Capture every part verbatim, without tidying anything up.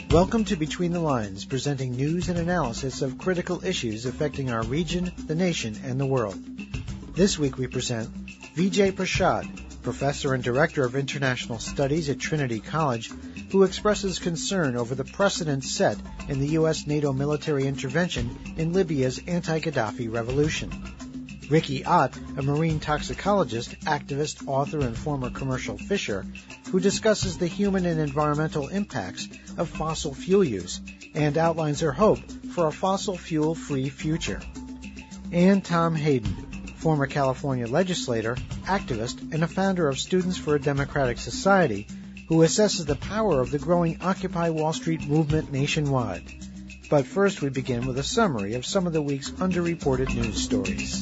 Welcome to Between the Lines, presenting news and analysis of critical issues affecting our region, the nation, and the world. This week we present Vijay Prashad, Professor and Director of International Studies at Trinity College, who expresses concern over the precedent set in the U S NATO military intervention in Libya's anti-Gaddafi revolution. Ricky Ott, a marine toxicologist, activist, author, and former commercial fisher, who discusses the human and environmental impacts of fossil fuel use and outlines her hope for a fossil fuel-free future. And Tom Hayden, former California legislator, activist, and a founder of Students for a Democratic Society, who assesses the power of the growing Occupy Wall Street movement nationwide. But first we begin with a summary of some of the week's underreported news stories.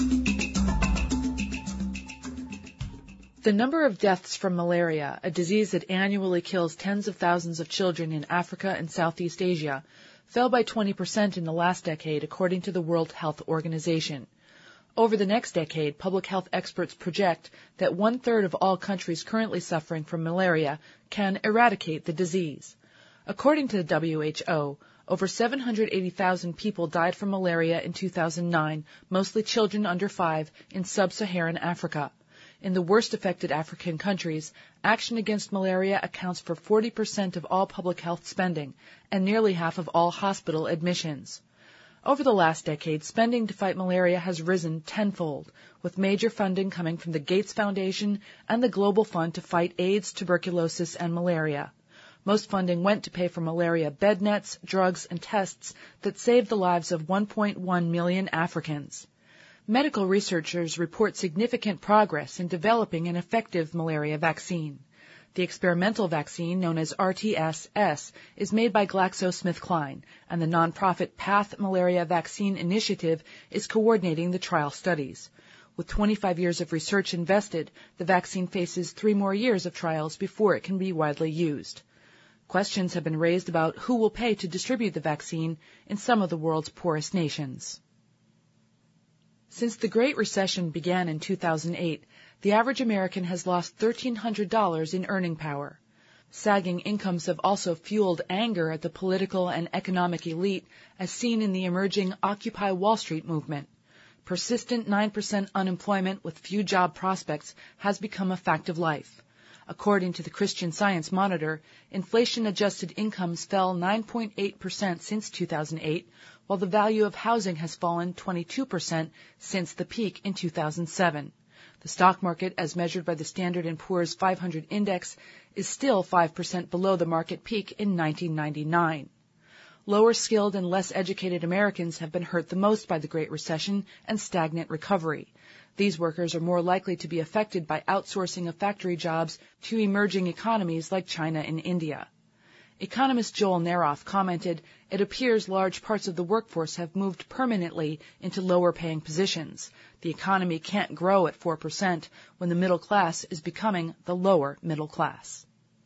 The number of deaths from malaria, a disease that annually kills tens of thousands of children in Africa and Southeast Asia, fell by twenty percent in the last decade, according to the World Health Organization. Over the next decade, public health experts project that one-third of all countries currently suffering from malaria can eradicate the disease. According to the W H O, over seven hundred eighty thousand people died from malaria in two thousand nine, mostly children under five, in sub-Saharan Africa. In the worst affected African countries, action against malaria accounts for forty percent of all public health spending and nearly half of all hospital admissions. Over the last decade, spending to fight malaria has risen tenfold, with major funding coming from the Gates Foundation and the Global Fund to fight AIDS, tuberculosis, and malaria. Most funding went to pay for malaria bed nets, drugs, and tests that saved the lives of one point one million Africans. Medical researchers report significant progress in developing an effective malaria vaccine. The experimental vaccine, known as R T S S, is made by GlaxoSmithKline, and the nonprofit PATH Malaria Vaccine Initiative is coordinating the trial studies. With twenty-five years of research invested, the vaccine faces three more years of trials before it can be widely used. Questions have been raised about who will pay to distribute the vaccine in some of the world's poorest nations. Since the Great Recession began in two thousand eight, the average American has lost one thousand three hundred dollars in earning power. Sagging incomes have also fueled anger at the political and economic elite, as seen in the emerging Occupy Wall Street movement. Persistent nine percent unemployment with few job prospects has become a fact of life. According to the Christian Science Monitor, inflation-adjusted incomes fell nine point eight percent since two thousand eight, while the value of housing has fallen twenty-two percent since the peak in two thousand seven. The stock market, as measured by the Standard and Poor's five hundred index, is still five percent below the market peak in nineteen ninety-nine. Lower skilled and less educated Americans have been hurt the most by the Great Recession and stagnant recovery. These workers are more likely to be affected by outsourcing of factory jobs to emerging economies like China and India. Economist Joel Naroff commented, "It appears large parts of the workforce have moved permanently into lower-paying positions. The economy can't grow at four percent when the middle class is becoming the lower middle class."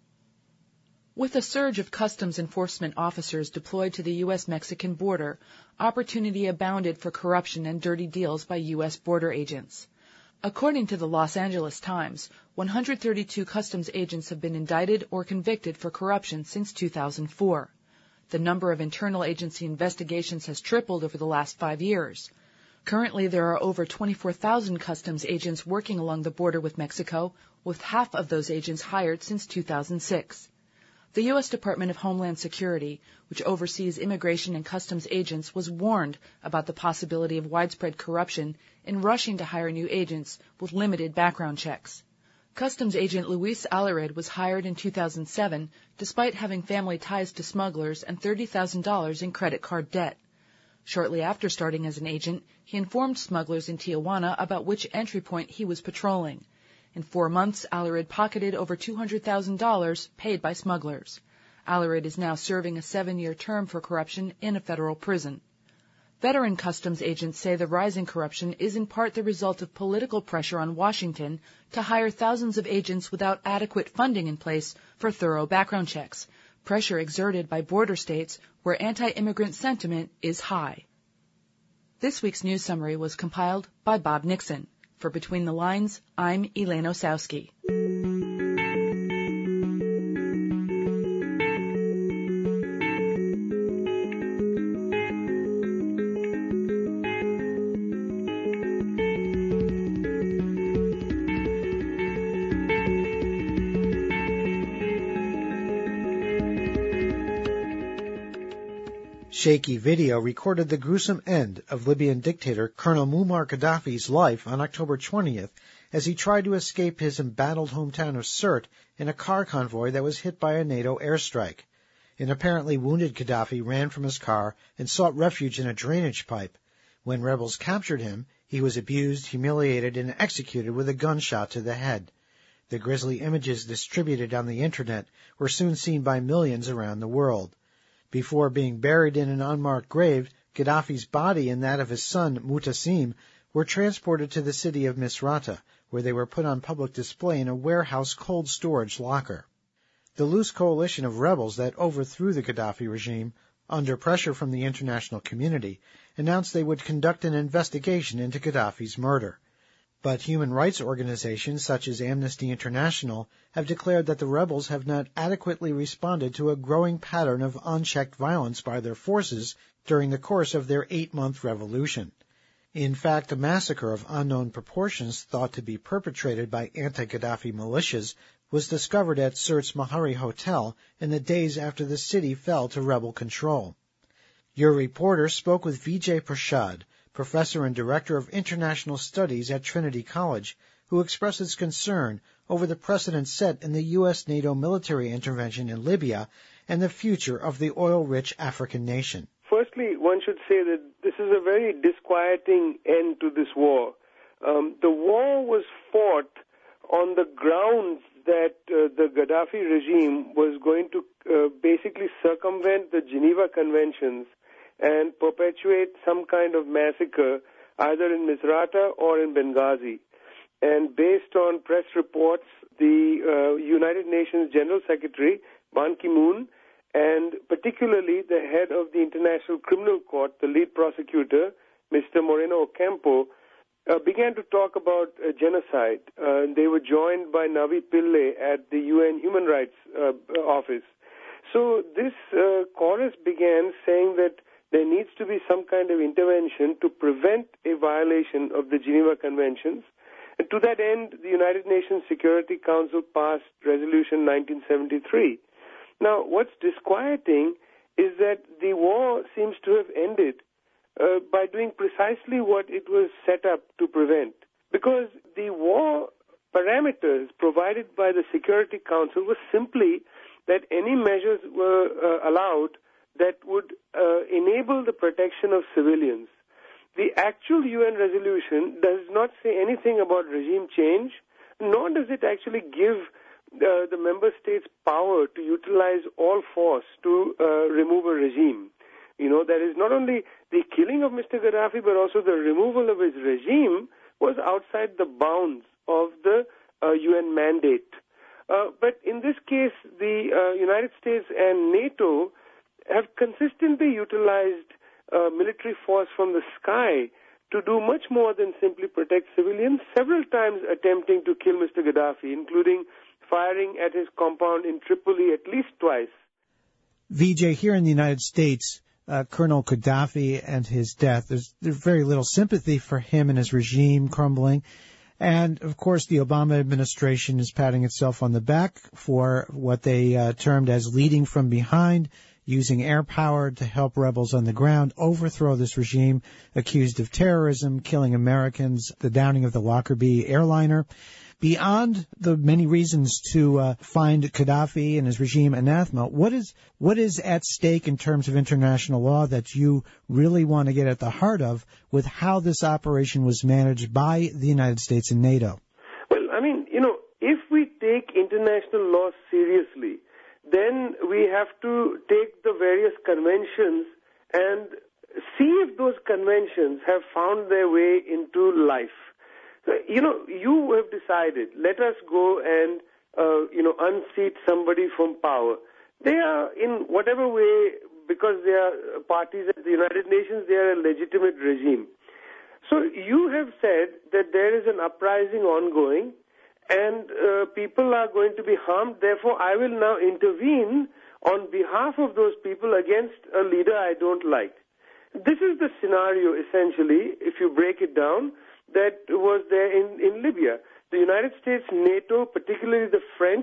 With a surge of customs enforcement officers deployed to the U S Mexican border, opportunity abounded for corruption and dirty deals by U S border agents. According to the Los Angeles Times, one hundred thirty-two customs agents have been indicted or convicted for corruption since two thousand four. The number of internal agency investigations has tripled over the last five years. Currently, there are over twenty-four thousand customs agents working along the border with Mexico, with half of those agents hired since two thousand six. The U S Department of Homeland Security, which oversees immigration and customs agents, was warned about the possibility of widespread corruption in rushing to hire new agents with limited background checks. Customs agent Luis Alarid was hired in two thousand seven despite having family ties to smugglers and thirty thousand dollars in credit card debt. Shortly after starting as an agent, he informed smugglers in Tijuana about which entry point he was patrolling. In four months, Alarid pocketed over two hundred thousand dollars paid by smugglers. Alarid is now serving a seven-year term for corruption in a federal prison. Veteran customs agents say the rising corruption is in part the result of political pressure on Washington to hire thousands of agents without adequate funding in place for thorough background checks, pressure exerted by border states where anti-immigrant sentiment is high. This week's news summary was compiled by Bob Nixon. For Between the Lines, I'm Elaine Osowski. Shaky video recorded the gruesome end of Libyan dictator Colonel Muammar Gaddafi's life on October twentieth as he tried to escape his embattled hometown of Sirte in a car convoy that was hit by a NATO airstrike. An apparently wounded Gaddafi ran from his car and sought refuge in a drainage pipe. When rebels captured him, he was abused, humiliated, and executed with a gunshot to the head. The grisly images distributed on the Internet were soon seen by millions around the world. Before being buried in an unmarked grave, Gaddafi's body and that of his son, Mutassim, were transported to the city of Misrata, where they were put on public display in a warehouse cold storage locker. The loose coalition of rebels that overthrew the Gaddafi regime, under pressure from the international community, announced they would conduct an investigation into Gaddafi's murder. But human rights organizations such as Amnesty International have declared that the rebels have not adequately responded to a growing pattern of unchecked violence by their forces during the course of their eight-month revolution. In fact, a massacre of unknown proportions thought to be perpetrated by anti-Gaddafi militias was discovered at Sirte's Mahari Hotel in the days after the city fell to rebel control. Your reporter spoke with Vijay Prashad, professor and director of international studies at Trinity College, who expresses concern over the precedent set in the U S NATO military intervention in Libya and the future of the oil-rich African nation. Firstly, one should say that this is a very disquieting end to this war. Um, the war was fought on the grounds that uh, the Gaddafi regime was going to uh, basically circumvent the Geneva Conventions and perpetuate some kind of massacre either in Misrata or in Benghazi. And based on press reports, the uh, United Nations General Secretary, Ban Ki-moon, and particularly the head of the International Criminal Court, the lead prosecutor, Mister Moreno Ocampo, uh, began to talk about uh, genocide. Uh, they were joined by Navi Pillay at the U N Human Rights uh, Office. So this uh, chorus began saying that there needs to be some kind of intervention to prevent a violation of the Geneva Conventions. And to that end, the United Nations Security Council passed Resolution nineteen seventy-three. Now, what's disquieting is that the war seems to have ended uh, by doing precisely what it was set up to prevent. Because the war parameters provided by the Security Council was simply that any measures were uh, allowed that would uh, enable the protection of civilians. The actual U N resolution does not say anything about regime change, nor does it actually give uh, the member states power to utilize all force to uh, remove a regime. You know, that is not only the killing of Mister Gaddafi, but also the removal of his regime was outside the bounds of the uh, U N mandate. Uh, but in this case, the uh, United States and NATO have consistently utilized uh, military force from the sky to do much more than simply protect civilians, several times attempting to kill Mister Gaddafi, including firing at his compound in Tripoli at least twice. Vijay, here in the United States, uh, Colonel Gaddafi and his death, there's, there's very little sympathy for him and his regime crumbling. And, of course, the Obama administration is patting itself on the back for what they uh, termed as leading from behind, using air power to help rebels on the ground overthrow this regime accused of terrorism, killing Americans, the downing of the Lockerbie airliner. Beyond the many reasons to uh, find Gaddafi and his regime anathema, what is what is at stake in terms of international law that you really want to get at the heart of with how this operation was managed by the United States and NATO? Well, I mean, you know, if we take international law seriously, then we have to take the various conventions and see if those conventions have found their way into life. So, you know, you have decided, let us go and, uh, you know, unseat somebody from power. They are, in whatever way, because they are parties at the United Nations, they are a legitimate regime. So you have said that there is an uprising ongoing, and uh, people are going to be harmed. Therefore, I will now intervene on behalf of those people against a leader I don't like. This is the scenario, essentially, if you break it down, that was there in, in Libya. The United States, NATO, particularly the French,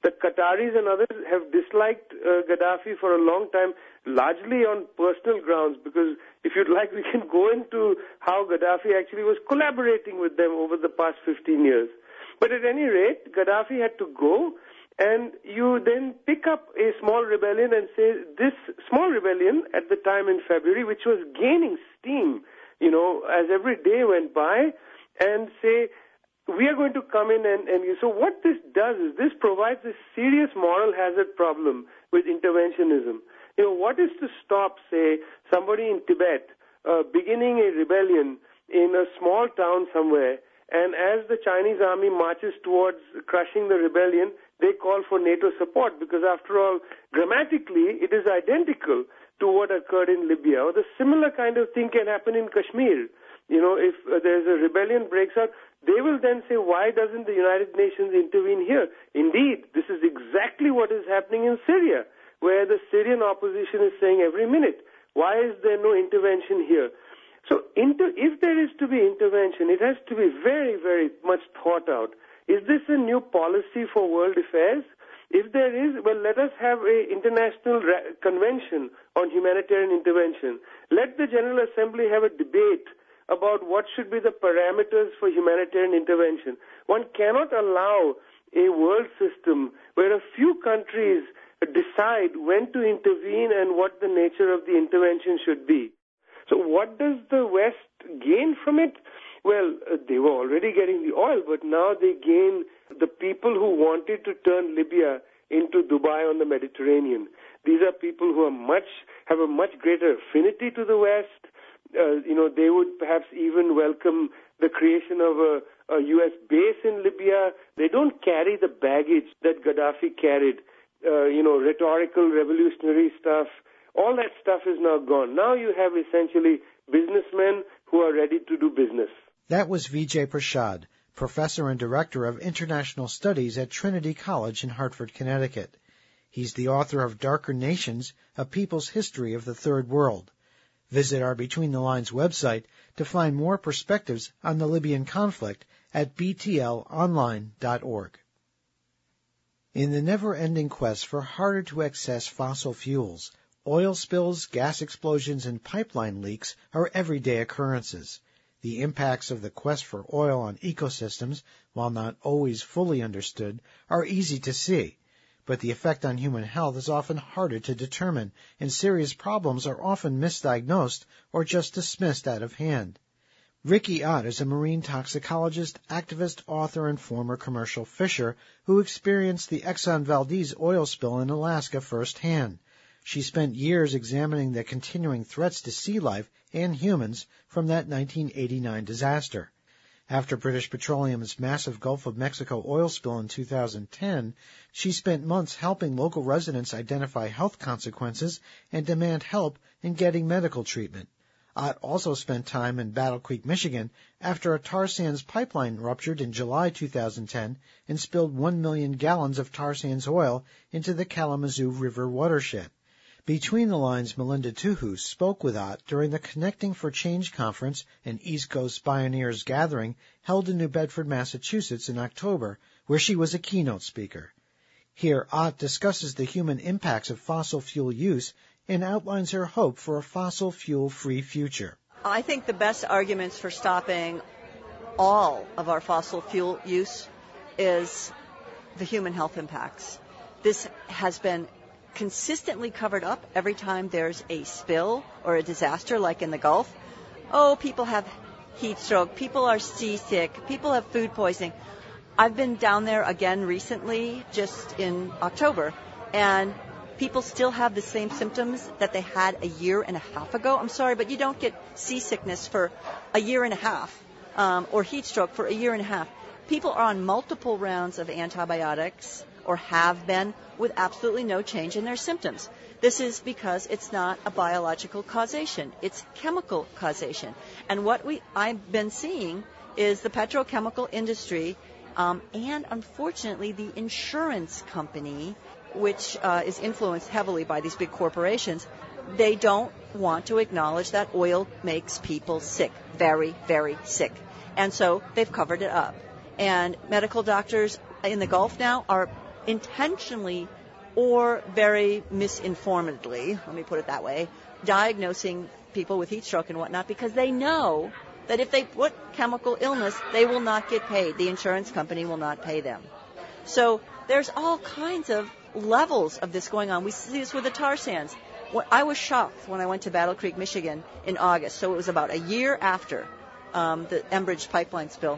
The Qataris and others have disliked uh, Gaddafi for a long time, largely on personal grounds, because if you'd like, we can go into how Gaddafi actually was collaborating with them over the past fifteen years. But at any rate, Gaddafi had to go, and you then pick up a small rebellion and say, this small rebellion at the time in February, which was gaining steam, you know, as every day went by, and say, we are going to come in and, and you. So what this does is this provides a serious moral hazard problem with interventionism. You know, what is to stop, say, somebody in Tibet uh, beginning a rebellion in a small town somewhere, and as the Chinese army marches towards crushing the rebellion, they call for NATO support, because after all, grammatically, it is identical to what occurred in Libya. Or the similar kind of thing can happen in Kashmir. You know, if uh, there's a rebellion breaks out, they will then say, why doesn't the United Nations intervene here? Indeed, this is exactly what is happening in Syria, where the Syrian opposition is saying every minute, why is there no intervention here? So inter- if there is to be intervention, it has to be very, very much thought out. Is this a new policy for world affairs? If there is, well, let us have an international ra- convention on humanitarian intervention. Let the General Assembly have a debate about what should be the parameters for humanitarian intervention. One cannot allow a world system where a few countries decide when to intervene and what the nature of the intervention should be. So what does the West gain from it? Well, uh, they were already getting the oil, but now they gain the people who wanted to turn Libya into Dubai on the Mediterranean. These are people who are much have a much greater affinity to the West. Uh, you know, they would perhaps even welcome the creation of a, a U S base in Libya. They don't carry the baggage that Gaddafi carried, uh, you know, rhetorical, revolutionary stuff. All that stuff is now gone. Now you have essentially businessmen who are ready to do business. That was Vijay Prashad, Professor and Director of International Studies at Trinity College in Hartford, Connecticut. He's the author of Darker Nations, A People's History of the Third World. Visit our Between the Lines website to find more perspectives on the Libyan conflict at b t l online dot org. In the never-ending quest for harder-to-access fossil fuels, oil spills, gas explosions, and pipeline leaks are everyday occurrences. The impacts of the quest for oil on ecosystems, while not always fully understood, are easy to see. But the effect on human health is often harder to determine, and serious problems are often misdiagnosed or just dismissed out of hand. Ricky Ott is a marine toxicologist, activist, author, and former commercial fisher who experienced the Exxon Valdez oil spill in Alaska firsthand. She spent years examining the continuing threats to sea life and humans from that nineteen eighty-nine disaster. After British Petroleum's massive Gulf of Mexico oil spill in two thousand ten, she spent months helping local residents identify health consequences and demand help in getting medical treatment. Ott also spent time in Battle Creek, Michigan, after a tar sands pipeline ruptured in July two thousand ten and spilled one million gallons of tar sands oil into the Kalamazoo River watershed. Between the Lines' Melinda Tuhus spoke with Ott during the Connecting for Change conference and East Coast Pioneers gathering held in New Bedford, Massachusetts in October, where she was a keynote speaker. Here, Ott discusses the human impacts of fossil fuel use and outlines her hope for a fossil fuel-free future. I think the best arguments for stopping all of our fossil fuel use is the human health impacts. This has been consistently covered up every time there's a spill or a disaster like in the Gulf. Oh, people have heat stroke, people are seasick, people have food poisoning. I've been down there again recently, just in October, and people still have the same symptoms that they had a year and a half ago. I'm sorry, but you don't get seasickness for a year and a half, um, or heat stroke for a year and a half. People are on multiple rounds of antibiotics, or have been, with absolutely no change in their symptoms. This is because it's not a biological causation. It's chemical causation. And what we I've been seeing is the petrochemical industry um, and, unfortunately, the insurance company, which uh, is influenced heavily by these big corporations, they don't want to acknowledge that oil makes people sick, very, very sick. And so they've covered it up. And medical doctors in the Gulf now are intentionally or very misinformedly, let me put it that way, diagnosing people with heat stroke and whatnot because they know that if they put chemical illness, they will not get paid. The insurance company will not pay them. So there's all kinds of levels of this going on. We see this with the tar sands. I was shocked when I went to Battle Creek, Michigan in August, so it was about a year after um, the Enbridge pipeline spill.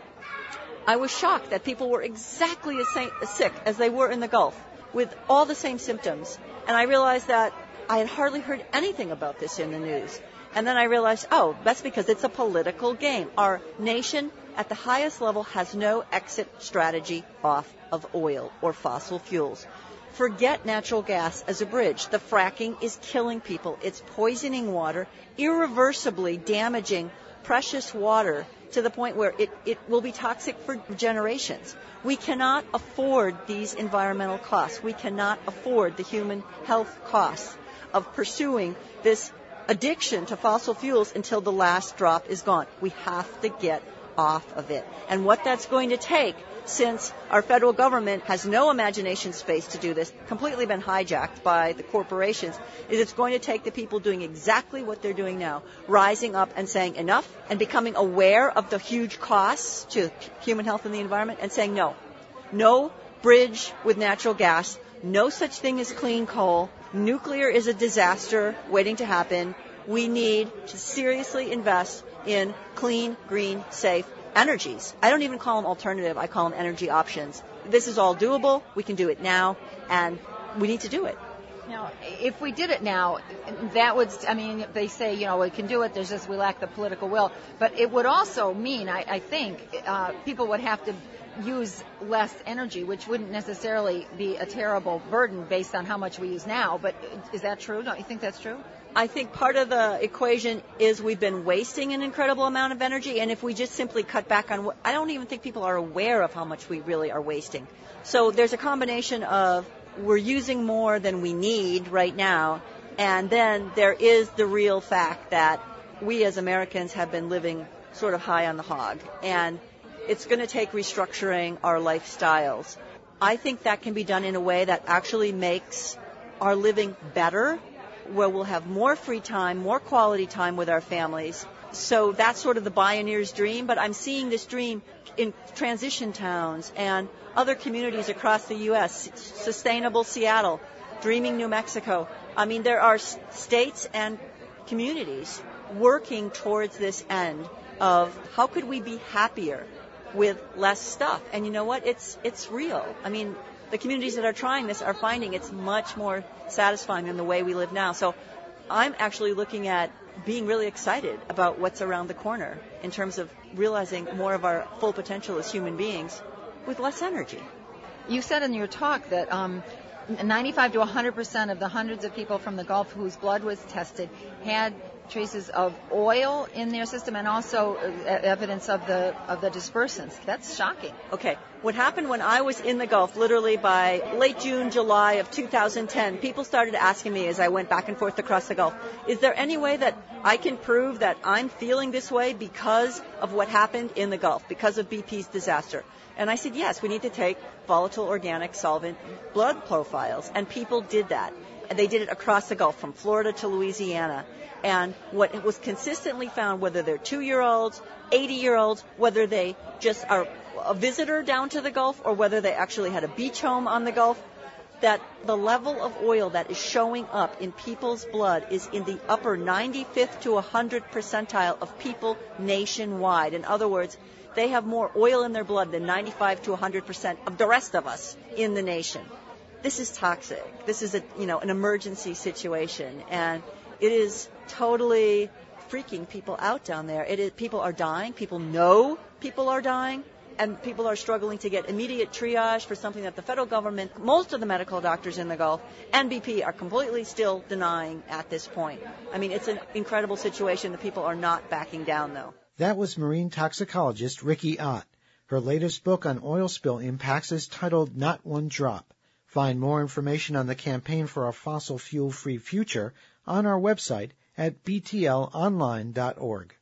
I was shocked that people were exactly as, sa- as sick as they were in the Gulf with all the same symptoms. And I realized that I had hardly heard anything about this in the news. And then I realized, oh, that's because it's a political game. Our nation at the highest level has no exit strategy off of oil or fossil fuels. Forget natural gas as a bridge. The fracking is killing people. It's poisoning water, irreversibly damaging precious water to the point where it, it will be toxic for generations. We cannot afford these environmental costs. We cannot afford the human health costs of pursuing this addiction to fossil fuels until the last drop is gone. We have to get off of it. And what that's going to take, since our federal government has no imagination space to do this, completely been hijacked by the corporations, is it's going to take the people doing exactly what they're doing now, rising up and saying enough and becoming aware of the huge costs to human health and the environment and saying no. No bridge with natural gas. No such thing as clean coal. Nuclear is a disaster waiting to happen. We need to seriously invest in clean, green, safe energies. I don't even call them alternative. I call them energy options. This is all doable. We can do it now, and we need to do it. Now, if we did it now, that would, I mean, they say, you know, we can do it, there's just, we lack the political will. But it would also mean, I, I think, uh, people would have to use less energy, which wouldn't necessarily be a terrible burden based on how much we use now. But is that true? Don't you think that's true? I think part of the equation is we've been wasting an incredible amount of energy, and if we just simply cut back on what, I don't even think people are aware of how much we really are wasting. So there's a combination of we're using more than we need right now, and then there is the real fact that we as Americans have been living sort of high on the hog, and it's going to take restructuring our lifestyles. I think that can be done in a way that actually makes our living better, where we'll have more free time, more quality time with our families. So that's sort of the Bioneer's dream, but I'm seeing this dream in transition towns and other communities across the U S, Sustainable Seattle, Dreaming New Mexico. I mean, there are states and communities working towards this end of how could we be happier with less stuff. And you know what? It's it's real. I mean, the communities that are trying this are finding it's much more satisfying than the way we live now. So I'm actually looking at being really excited about what's around the corner in terms of realizing more of our full potential as human beings with less energy. You said in your talk that um, ninety-five to one hundred percent of the hundreds of people from the Gulf whose blood was tested had traces of oil in their system and also uh, evidence of the of the dispersants. That's shocking. Okay. What happened when I was in the Gulf, literally by late June, July of two thousand ten, people started asking me as I went back and forth across the Gulf, is there any way that I can prove that I'm feeling this way because of what happened in the Gulf, because of B P's disaster? And I said, yes, we need to take volatile organic solvent blood profiles. And people did that. And they did it across the Gulf, from Florida to Louisiana. And what was consistently found, whether they're two-year-olds, eighty-year-olds, whether they just are a visitor down to the Gulf or whether they actually had a beach home on the Gulf, that the level of oil that is showing up in people's blood is in the upper ninety-fifth to one hundredth percentile of people nationwide. In other words, they have more oil in their blood than ninety-five to one hundred percent of the rest of us in the nation. This is toxic. This is a, you know, an emergency situation, and it is totally freaking people out down there. It is, people are dying. People know people are dying, and people are struggling to get immediate triage for something that the federal government, most of the medical doctors in the Gulf, and B P are completely still denying at this point. I mean, it's an incredible situation. The people are not backing down, though. That was marine toxicologist Rikki Ott. Her latest book on oil spill impacts is titled Not One Drop. Find more information on the campaign for a fossil fuel-free future on our website at b t l online dot org.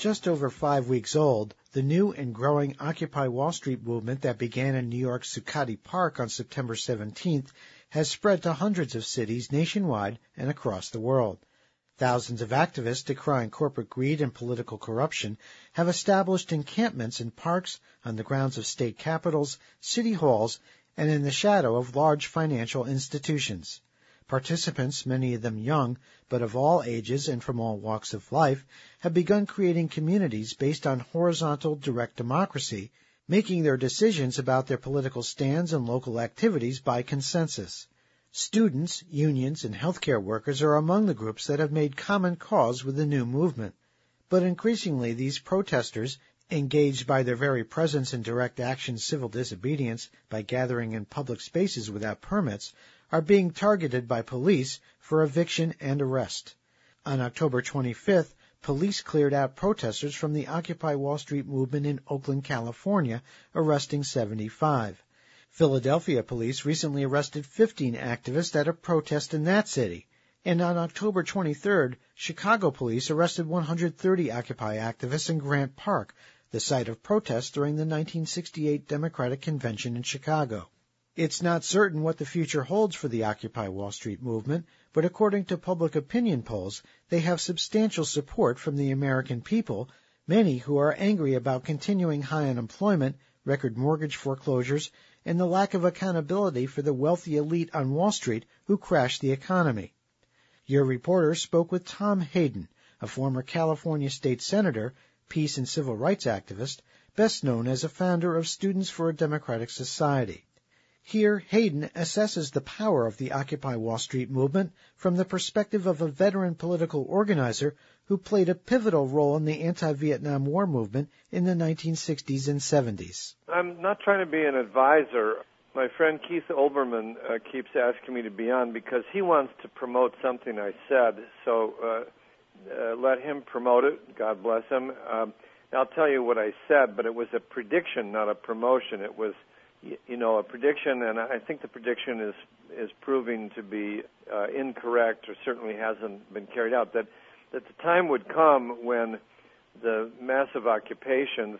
Just over five weeks old, the new and growing Occupy Wall Street movement that began in New York's Zuccotti Park on September seventeenth has spread to hundreds of cities nationwide and across the world. Thousands of activists decrying corporate greed and political corruption have established encampments in parks, on the grounds of state capitals, city halls, and in the shadow of large financial institutions. Participants, many of them young, but of all ages and from all walks of life, have begun creating communities based on horizontal direct democracy, making their decisions about their political stands and local activities by consensus. Students, unions, and healthcare workers are among the groups that have made common cause with the new movement. But increasingly, these protesters, engaged by their very presence in direct action civil disobedience by gathering in public spaces without permits, are being targeted by police for eviction and arrest. On October twenty-fifth, police cleared out protesters from the Occupy Wall Street movement in Oakland, California, arresting seventy-five. Philadelphia police recently arrested fifteen activists at a protest in that city. And on October twenty-third, Chicago police arrested one hundred thirty Occupy activists in Grant Park, the site of protests during the nineteen sixty-eight Democratic Convention in Chicago. It's not certain what the future holds for the Occupy Wall Street movement, but according to public opinion polls, they have substantial support from the American people, many who are angry about continuing high unemployment, record mortgage foreclosures, and the lack of accountability for the wealthy elite on Wall Street who crashed the economy. Your reporter spoke with Tom Hayden, a former California state senator, peace and civil rights activist, best known as a founder of Students for a Democratic Society. Here, Hayden assesses the power of the Occupy Wall Street movement from the perspective of a veteran political organizer who played a pivotal role in the anti-Vietnam War movement in the nineteen sixties and seventies. I'm not trying to be an advisor. My friend Keith Olbermann uh, keeps asking me to be on because he wants to promote something I said, so uh, uh, let him promote it. God bless him. Um, I'll tell you what I said, but it was a prediction, not a promotion. It was you know, a prediction, and I think the prediction is is proving to be uh, incorrect, or certainly hasn't been carried out, that, that the time would come when the massive occupations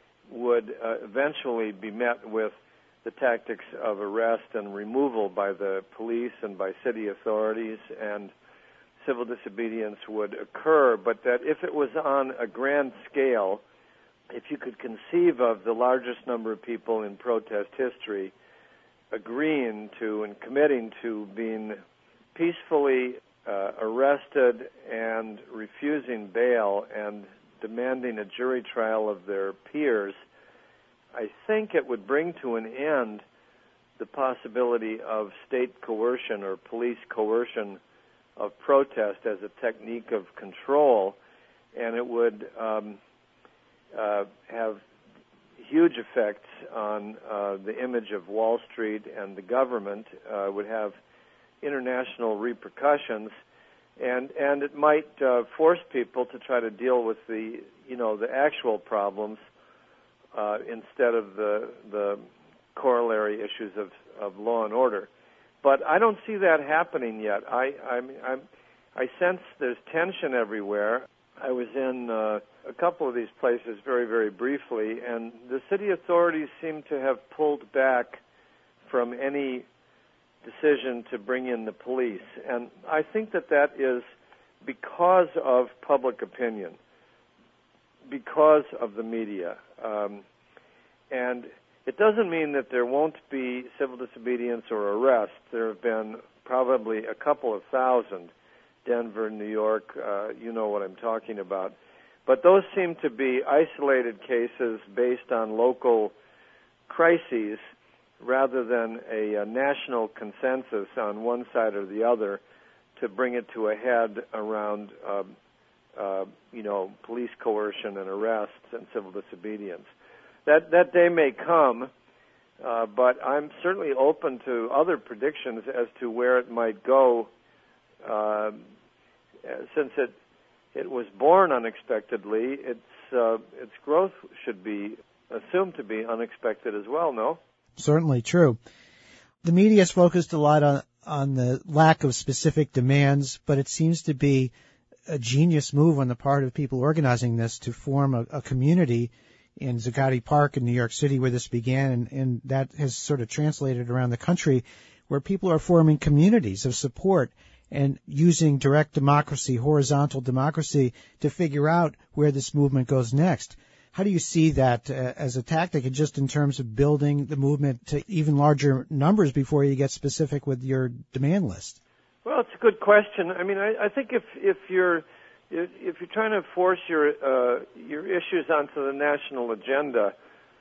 would uh, eventually be met with the tactics of arrest and removal by the police and by city authorities, and civil disobedience would occur, but that if it was on a grand scale, if you could conceive of the largest number of people in protest history agreeing to and committing to being peacefully uh, arrested and refusing bail and demanding a jury trial of their peers, I think it would bring to an end the possibility of state coercion or police coercion of protest as a technique of control, and it would um, Uh, have huge effects on uh, the image of Wall Street and the government, uh, would have international repercussions, and and it might uh, force people to try to deal with the you know the actual problems uh, instead of the the corollary issues of, of law and order. But I don't see that happening yet. I I'm, I'm I sense there's tension everywhere. I was in uh, a couple of these places very, very briefly, and the city authorities seem to have pulled back from any decision to bring in the police. And I think that that is because of public opinion, because of the media. Um, and it doesn't mean that there won't be civil disobedience or arrest. There have been probably a couple of thousand. Denver, New York, uh, you know what I'm talking about. But those seem to be isolated cases based on local crises rather than a, a national consensus on one side or the other to bring it to a head around, uh, uh, you know, police coercion and arrests and civil disobedience. That, that day may come, uh, but I'm certainly open to other predictions as to where it might go. Uh, since it it was born unexpectedly, its uh, its growth should be assumed to be unexpected as well. No, certainly true. The media has focused a lot on on the lack of specific demands, but it seems to be a genius move on the part of people organizing this to form a, a community in Zuccotti Park in New York City where this began, and, and that has sort of translated around the country where people are forming communities of support and using direct democracy, horizontal democracy, to figure out where this movement goes next. How do you see that uh, as a tactic, and just in terms of building the movement to even larger numbers before you get specific with your demand list? Well, it's a good question. I mean, I, I think if if you're if you're trying to force your uh, your issues onto the national agenda,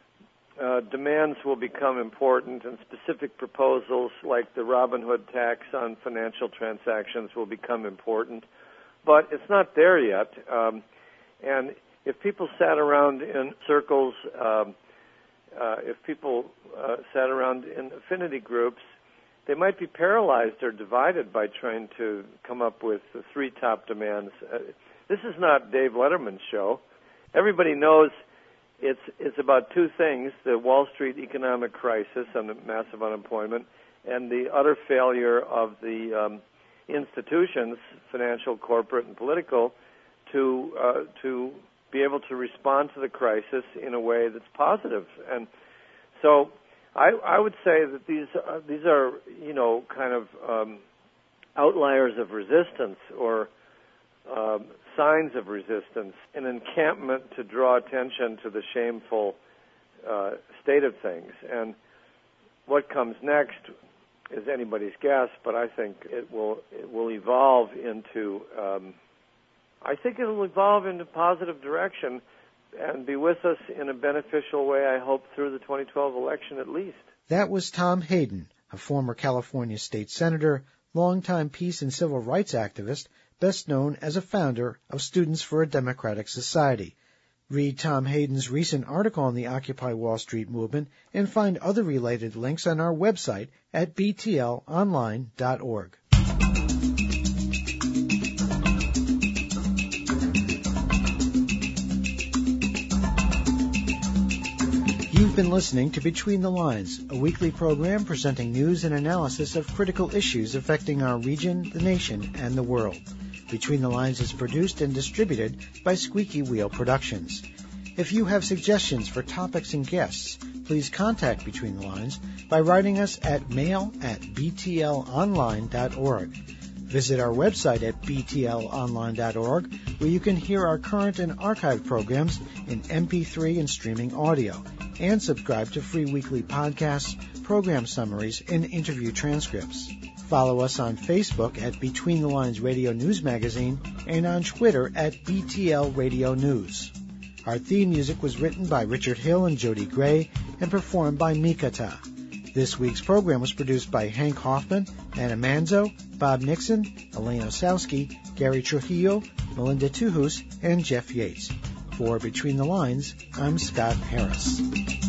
uh, demands will become important, and specific proposals like the Robin Hood tax on financial transactions will become important. But it's not there yet, um, and if people sat around in circles, um, uh, if people uh, sat around in affinity groups, they might be paralyzed or divided by trying to come up with the three top demands. Uh, this is not Dave Letterman's show. Everybody knows it's it's about two things: the Wall Street economic crisis and the massive unemployment, and the utter failure of the um, institutions, financial, corporate, and political, to uh, to be able to respond to the crisis in a way that's positive. And so I, I would say that these uh, these are, you know, kind of um, outliers of resistance, or um, signs of resistance, an encampment to draw attention to the shameful uh, state of things. And what comes next is anybody's guess, but I think it will it will evolve into um, I think it will evolve into positive direction and be with us in a beneficial way, I hope, through the twenty twelve election at least. That was Tom Hayden, a former California state senator, longtime peace and civil rights activist, best known as a founder of Students for a Democratic Society. Read Tom Hayden's recent article on the Occupy Wall Street movement and find other related links on our website at b t l online dot org. You've been listening to Between the Lines, a weekly program presenting news and analysis of critical issues affecting our region, the nation, and the world. Between the Lines is produced and distributed by Squeaky Wheel Productions. If you have suggestions for topics and guests, please contact Between the Lines by writing us at mail at b t l online dot org. Visit our website at b t l online dot org, where you can hear our current and archived programs in M P three and streaming audio, and subscribe to free weekly podcasts, program summaries, and interview transcripts. Follow us on Facebook at Between the Lines Radio News Magazine and on Twitter at B T L Radio News. Our theme music was written by Richard Hill and Jody Gray and performed by Mikata. This week's program was produced by Hank Hoffman, Anna Manzo, Bob Nixon, Elaine Osowski, Gary Trujillo, Melinda Tuhus, and Jeff Yates. For Between the Lines, I'm Scott Harris.